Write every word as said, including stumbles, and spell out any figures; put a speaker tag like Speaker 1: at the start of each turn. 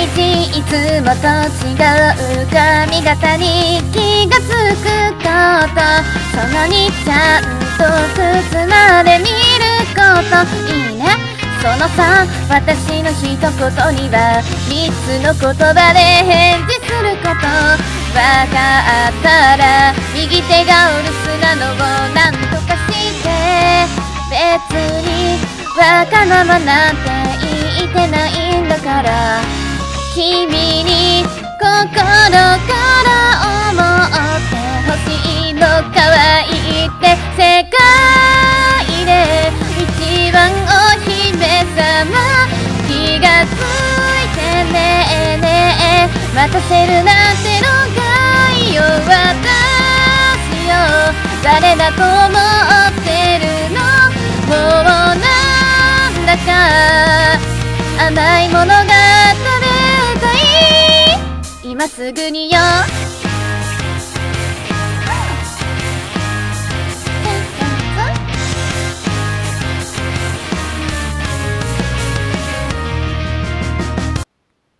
Speaker 1: 日いつもと違う髪型に気がつくこと、そのにちゃんと靴まで見ること、いいねそのさ私の一言にはみっつの言葉で返事すること、わかったら右手がお留守なのをなんとかして、別にわがままなんて言ってないんだから、君に心から思ってほしいの、可愛いって世界で一番お姫様、気がついてねえねえ待たせるなんてのがいよ、私よ誰だと思ってるの、もうなんだか甘いものが食べたい、今すぐによ